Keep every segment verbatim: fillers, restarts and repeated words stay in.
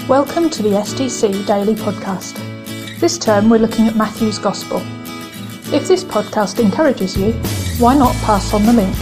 Welcome to the S D C Daily Podcast. This term we're looking at Matthew's Gospel. If this podcast encourages you, why not pass on the link?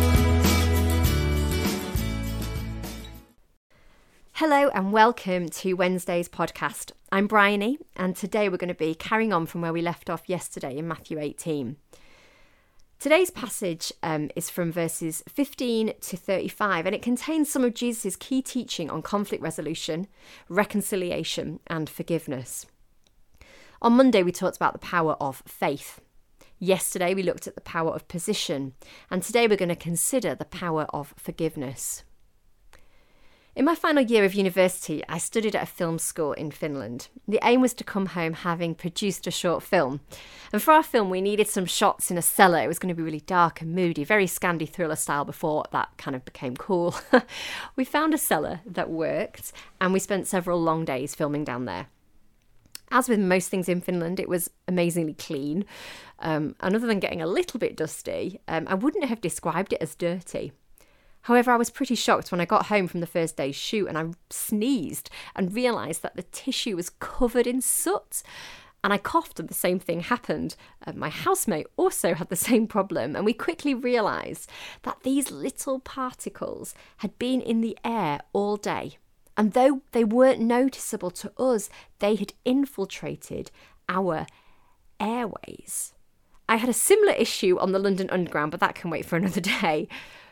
Hello and welcome to Wednesday's podcast. I'm Bryony and today we're going to be carrying on from where we left off yesterday in Matthew eighteen. Today's passage um, is from verses fifteen to thirty-five, and it contains some of Jesus' key teaching on conflict resolution, reconciliation and forgiveness. On Monday we talked about the power of faith. Yesterday we looked at the power of position, and today we're going to consider the power of forgiveness. In my final year of university, I studied at a film school in Finland. The aim was to come home having produced a short film. And for our film, we needed some shots in a cellar. It was going to be really dark and moody, very Scandi thriller style before that kind of became cool. We found a cellar that worked, and we spent several long days filming down there. As with most things in Finland, it was amazingly clean. Um, and other than getting a little bit dusty, um, I wouldn't have described it as dirty. However, I was pretty shocked when I got home from the first day's shoot and I sneezed and realised that the tissue was covered in soot. And I coughed and the same thing happened. Uh, my housemate also had the same problem, and we quickly realised that these little particles had been in the air all day. And though they weren't noticeable to us, they had infiltrated our airways. I had a similar issue on the London Underground, but that can wait for another day.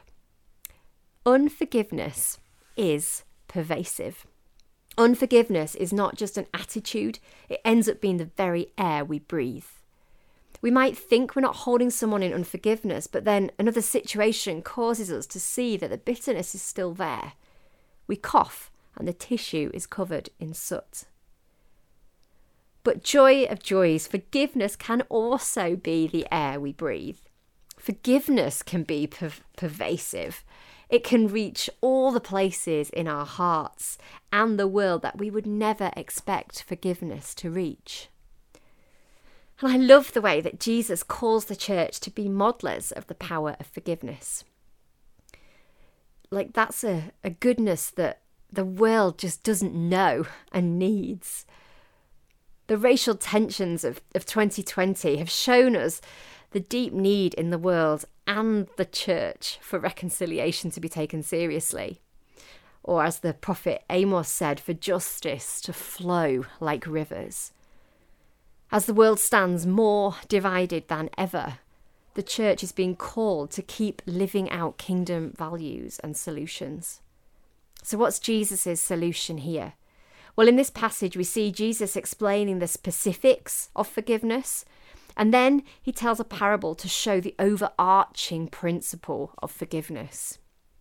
Unforgiveness is pervasive. Unforgiveness is not just an attitude, it ends up being the very air we breathe. We might think we're not holding someone in unforgiveness, but then another situation causes us to see that the bitterness is still there. We cough and the tissue is covered in soot. But joy of joys, forgiveness can also be the air we breathe. Forgiveness can be per- pervasive. It can reach all the places in our hearts and the world that we would never expect forgiveness to reach. And I love the way that Jesus calls the church to be modelers of the power of forgiveness. Like that's a, a goodness that the world just doesn't know and needs. The racial tensions of, of twenty twenty have shown us the deep need in the world and the church for reconciliation to be taken seriously. Or as the prophet Amos said, for justice to flow like rivers. As the world stands more divided than ever, the church is being called to keep living out kingdom values and solutions. So what's Jesus' solution here? Well, in this passage, we see Jesus explaining the specifics of forgiveness, and then he tells a parable to show the overarching principle of forgiveness.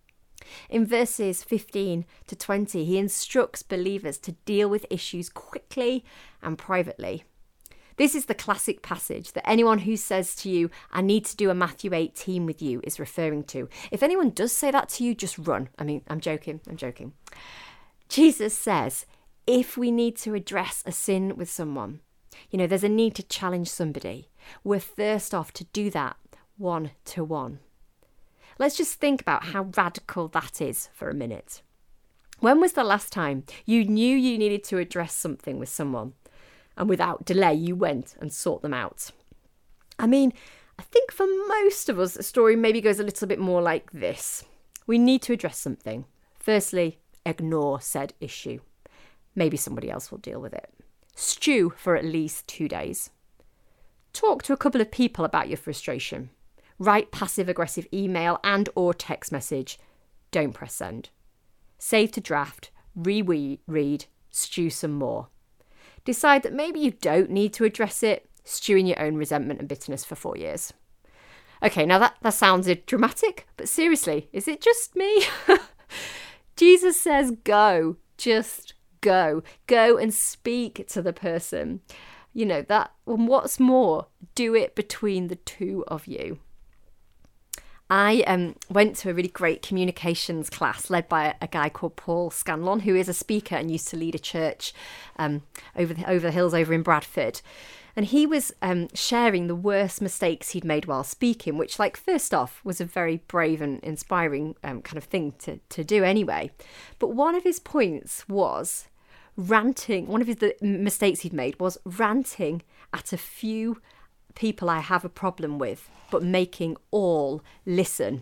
In verses fifteen to twenty, he instructs believers to deal with issues quickly and privately. This is the classic passage that anyone who says to you, I need to do a Matthew eighteen with you, is referring to. If anyone does say that to you, just run. I mean, I'm joking, I'm joking. Jesus says, if we need to address a sin with someone, you know, there's a need to challenge somebody, we're first off to do that one to one. Let's just think about how radical that is for a minute. When was the last time you knew you needed to address something with someone and without delay you went and sought them out? I mean, I think for most of us the story maybe goes a little bit more like this. We need to address something. Firstly, ignore said issue. Maybe somebody else will deal with it. Stew for at least two days. Talk to a couple of people about your frustration. Write passive-aggressive email and or text message. Don't press send. Save to draft, reread, stew some more. Decide that maybe you don't need to address it. Stew in your own resentment and bitterness for four years. Okay, now that, that sounds dramatic, but seriously, is it just me? Jesus says go, just go. Go and speak to the person. You know, that, and what's more, do it between the two of you. I um, went to a really great communications class led by a, a guy called Paul Scanlon, who is a speaker and used to lead a church um, over the, over the hills over in Bradford. And he was um, sharing the worst mistakes he'd made while speaking, which, like, first off, was a very brave and inspiring um, kind of thing to, to do anyway. But one of his points was, ranting. One of his the mistakes he'd made was ranting at a few people I have a problem with, but making all listen.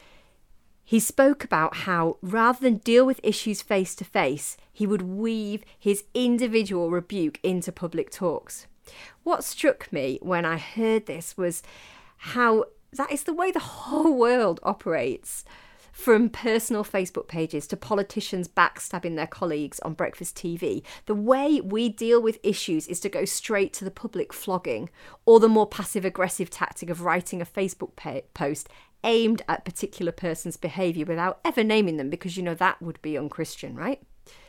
He spoke about how rather than deal with issues face to face, he would weave his individual rebuke into public talks. What struck me when I heard this was how that is the way the whole world operates. From personal Facebook pages to politicians backstabbing their colleagues on breakfast T V, the way we deal with issues is to go straight to the public flogging, or the more passive-aggressive tactic of writing a Facebook pa- post aimed at a particular person's behaviour without ever naming them, because you know that would be unchristian, right?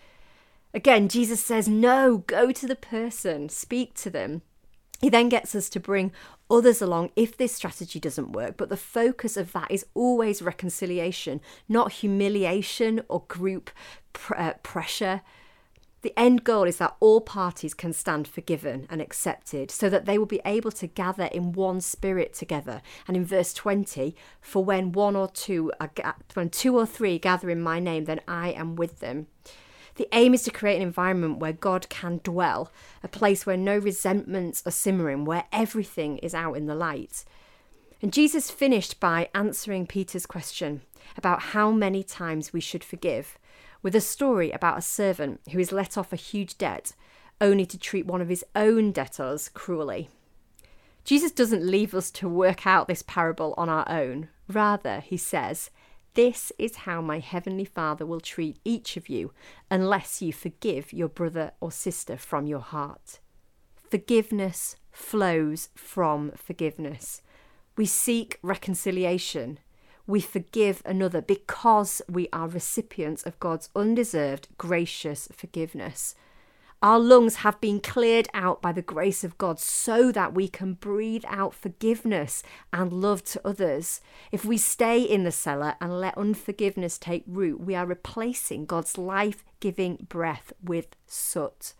Again, Jesus says, no, go to the person, speak to them. He then gets us to bring others along if this strategy doesn't work, but the focus of that is always reconciliation, not humiliation or group pr- uh, pressure. The end goal is that all parties can stand forgiven and accepted, so that they will be able to gather in one spirit together. And in verse twenty, for when one or two, are ga- when two or three gather in my name, then I am with them. The aim is to create an environment where God can dwell, a place where no resentments are simmering, where everything is out in the light. And Jesus finished by answering Peter's question about how many times we should forgive, with a story about a servant who is let off a huge debt, only to treat one of his own debtors cruelly. Jesus doesn't leave us to work out this parable on our own. Rather, he says, this is how my heavenly Father will treat each of you unless you forgive your brother or sister from your heart. Forgiveness flows from forgiveness. We seek reconciliation. We forgive another because we are recipients of God's undeserved, gracious forgiveness. Our lungs have been cleared out by the grace of God so that we can breathe out forgiveness and love to others. If we stay in the cellar and let unforgiveness take root, we are replacing God's life-giving breath with soot.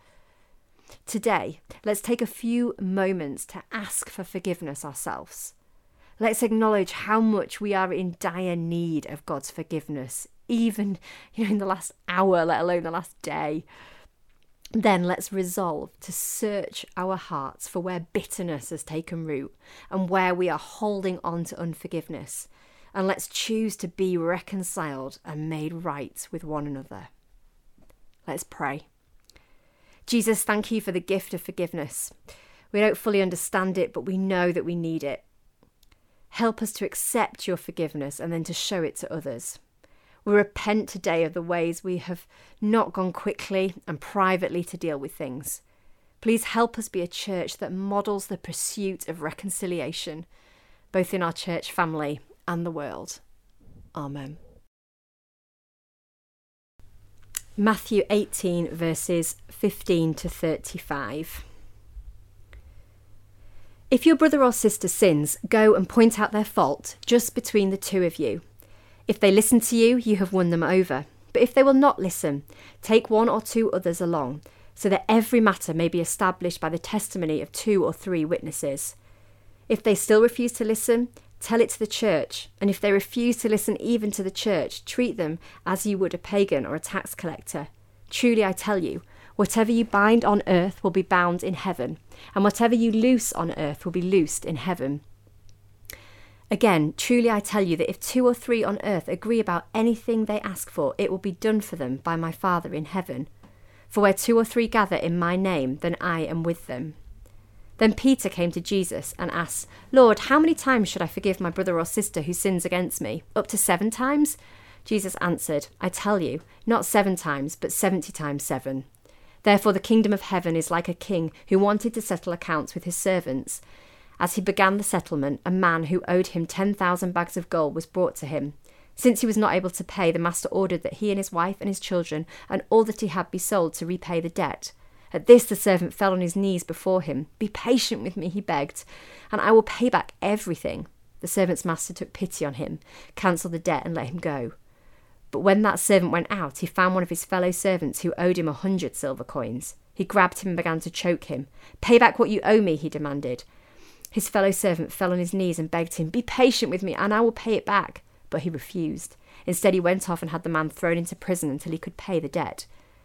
Today, let's take a few moments to ask for forgiveness ourselves. Let's acknowledge how much we are in dire need of God's forgiveness, even you know, in the last hour, let alone the last day. Then let's resolve to search our hearts for where bitterness has taken root and where we are holding on to unforgiveness. And let's choose to be reconciled and made right with one another. Let's pray. Jesus, thank you for the gift of forgiveness. We don't fully understand it, but we know that we need it. Help us to accept your forgiveness and then to show it to others. We repent today of the ways we have not gone quickly and privately to deal with things. Please help us be a church that models the pursuit of reconciliation, both in our church family and the world. Amen. Matthew eighteen, verses fifteen to thirty-five. If your brother or sister sins, go and point out their fault just between the two of you. If they listen to you, you have won them over. But if they will not listen, take one or two others along, so that every matter may be established by the testimony of two or three witnesses. If they still refuse to listen, tell it to the church. And if they refuse to listen even to the church, treat them as you would a pagan or a tax collector. Truly I tell you, whatever you bind on earth will be bound in heaven, and whatever you loose on earth will be loosed in heaven. Again, truly I tell you that if two or three on earth agree about anything they ask for, it will be done for them by my Father in heaven. For where two or three gather in my name, then I am with them. Then Peter came to Jesus and asked, Lord, how many times should I forgive my brother or sister who sins against me? Up to seven times? Jesus answered, I tell you, not seven times, but seventy times seven. Therefore the kingdom of heaven is like a king who wanted to settle accounts with his servants. As he began the settlement, a man who owed him ten thousand bags of gold was brought to him. Since he was not able to pay, the master ordered that he and his wife and his children and all that he had be sold to repay the debt. At this the servant fell on his knees before him. Be patient with me, he begged, and I will pay back everything. The servant's master took pity on him, cancelled the debt and let him go. But when that servant went out, he found one of his fellow servants who owed him a hundred silver coins. He grabbed him and began to choke him. Pay back what you owe me, he demanded. His fellow servant fell on his knees and begged him, be patient with me and I will pay it back. But he refused. Instead, he went off and had the man thrown into prison until he could pay the debt.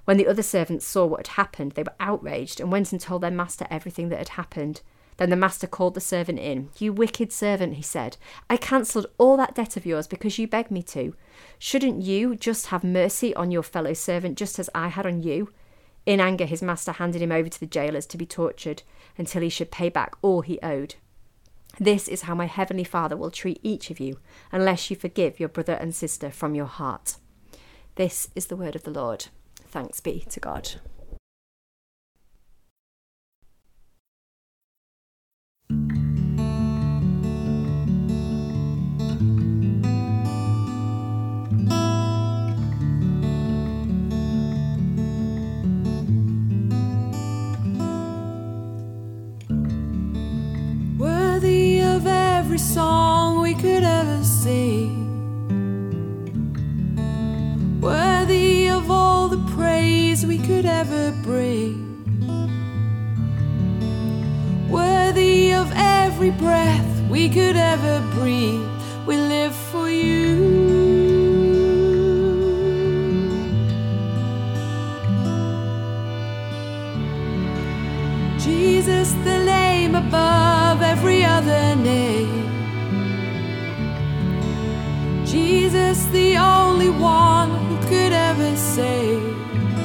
When the other servants saw what had happened, they were outraged and went and told their master everything that had happened. Then the master called the servant in. "You wicked servant," he said, "I cancelled all that debt of yours because you begged me to. Shouldn't you just have mercy on your fellow servant just as I had on you?" In anger, his master handed him over to the jailers to be tortured until he should pay back all he owed. This is how my heavenly Father will treat each of you unless you forgive your brother and sister from your heart. This is the word of the Lord. Thanks be to God. Worthy of every song we could ever sing, worthy of all the praise we could ever bring, worthy of every breath we could ever breathe, we live for you. Jesus, the name above every other name, Jesus, the only one who could ever save,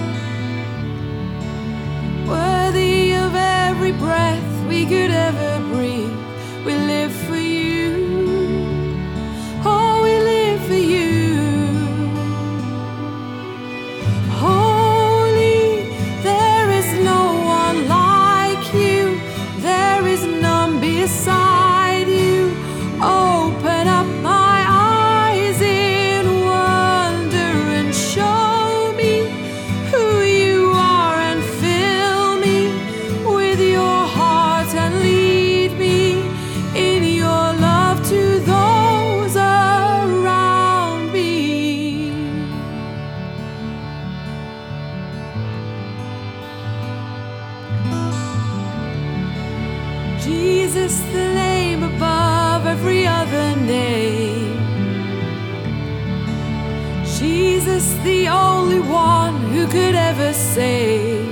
worthy of every breath we could ever breathe, we live for you. Oh, we live for you. Holy, there is no one like you, there is none beside you. Open up my eyes in wonder and show me who you are, and fill me with your heart and lead me in your love to those around me. Jesus, the name above every other name, Jesus, the only one who could ever save,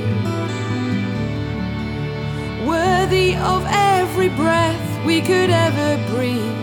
worthy of every breath we could ever breathe,